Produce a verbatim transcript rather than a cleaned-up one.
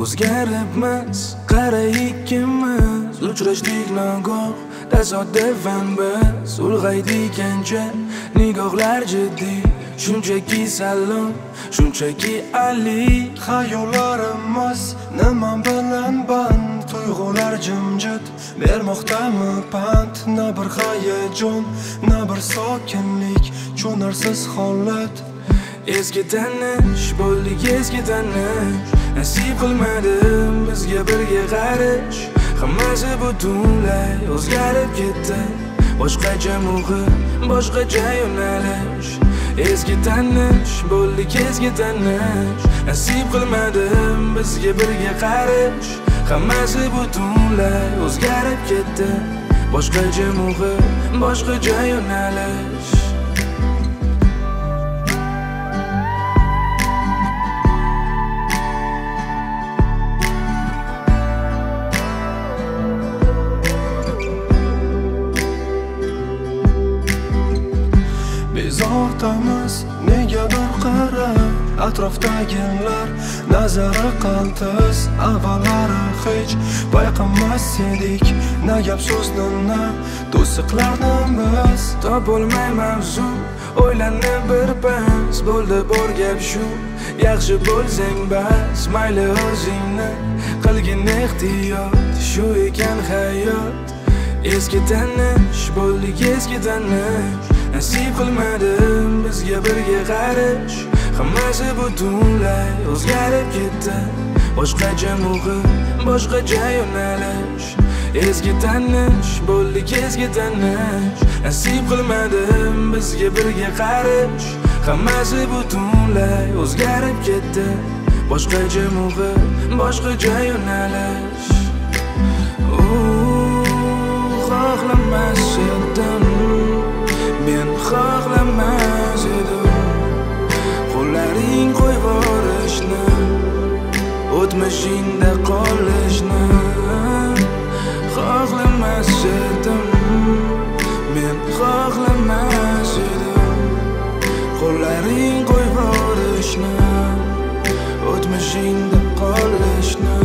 o'zgaribmiz, qara ikkimiz uchrashdik nagoh, tasodifan biz ulg'aydik ancha, nigohlar jiddiy, shunchaki salom, shunchaki ali. Xayollarimiz nima bilan band, tuyg'ular jimjit bermoqdami pand, na bir hayajon, na bir sokinlik, cho'narsiz holat. Eski tanish bo'ldik, eski tanish nasib qilmadi bizga birga qarish. Hammasi butunlay o'zgarib ketdi, boshqacha muhim, boshqacha yo'nalish. Eski tanish bo'ldik, eski tanish nasib qilmadi bizga birga qarish. Hammasi butunlay o'zgarib ketdi, boshqacha muhim, boshqacha yo'nalish. Bezovtamiz negadir qarab, atrofdagilar nazari qaltis. Avvallari hech payqamas edik, na gap so'zni, na to'siqlarni biz. Topolmay mavzu, o'ylanib bir pas, bo'ldi bor gap shu, yaxshi bo'lsang bas. Mayli o'zingni qilgin ehtiyot, shu ekan hayot. Eski tanish bo'ldik, eski tanish nasib qilmadi bizga birga qarish. Hammasi butunlay o'zgarib ketdi, boshqacha muhim, boshqacha yo'nalish. Eski tanish bo'ldik, eski tanish nasib qilmadi bizga birga qarish. Hammasi butunlay o'zgarib ketdi, boshqacha muhim, boshqacha yo'nalish. Xohlamas edim, men xohlamas edim qo'llaring qo'yib yuborishni, o'tmishingda qolishni. Xohlamas edim, men xohlamas edim qo'llaring qo'yib yuborishni, o'tmishingda qolishni.